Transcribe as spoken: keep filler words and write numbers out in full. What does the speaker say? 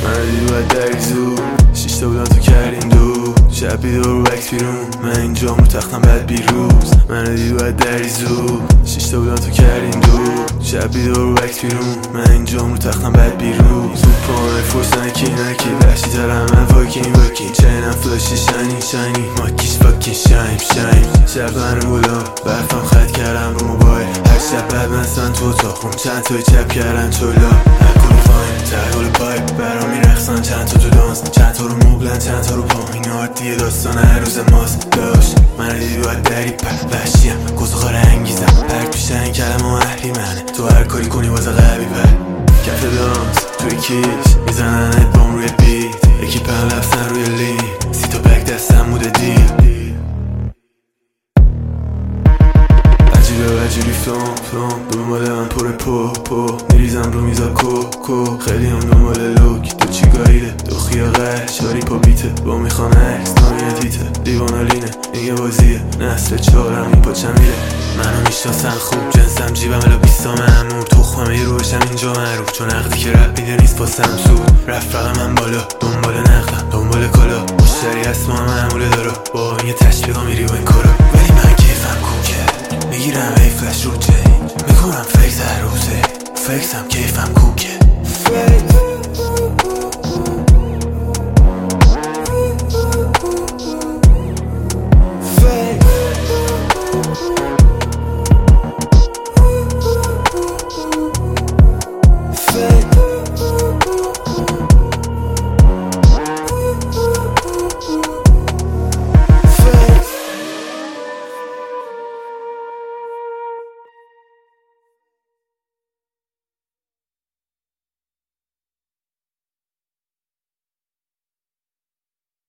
من دیدی باید دری زود شیشتا بودم تو کردیم دو شب بیدار و وقت بیرون من اینجام رو تختم بعد بیروز من دیدی باید دری زود شیشتا بودم تو کردیم دو شب بیدار و وقت بیرون من اینجام رو تختم بعد بیروز زود پامه فرس نکی نکی وحشی ترم من واکین واکین چینم فلاشی شاینی شاینی ماکیش فاکین شایم شایم شب من رو بولا برفم خط کردم رو موبایل هر شب بعد من تو اتاقم چند تای چپ کردن چولا نکن فاین تحول پایپ برام میرخصن چند تا تو دانس چند تا رو موبلن چند تا رو پام این عادیه داستان هر روز ماست داشت من دیدی باید دری پر وحشیم گزخار انگیزم پرک پیشتر این کلم و اهلی منه تو هر کاری کنی واسه قبی پر کف دانس توی کیش میزنن ادبام روی بیت یکی پن لفظن روی لین سی تا پک دستم بوده دیل عجیبه عجیبی فلام فلام دنبال من پر پو پو میریزم رو میزا کو کو خیلی هم دنبال لوک دو چی گاییده دو خیاقه شاری پا بیته با میخوان عکس نامیه دیته دیوانالینه این یه بازیه نسل چهارم این پا چمیره منو میشناسن خوب جنسم جیبم الا بیستا معمول تخمم یه رو بشم اینجا معروف چون عقدی که رب میده نیست پاسم سود رفت رقم من بالا دنبال نقدم دنبال کالا مشتری هست ما هم معموله دارا با این یه تشبیقا میری و این کارا ولی من کیفم کوکه میگیرم ای فلش رو چین میکنم فکر در روزه فکرم کیفم کوکه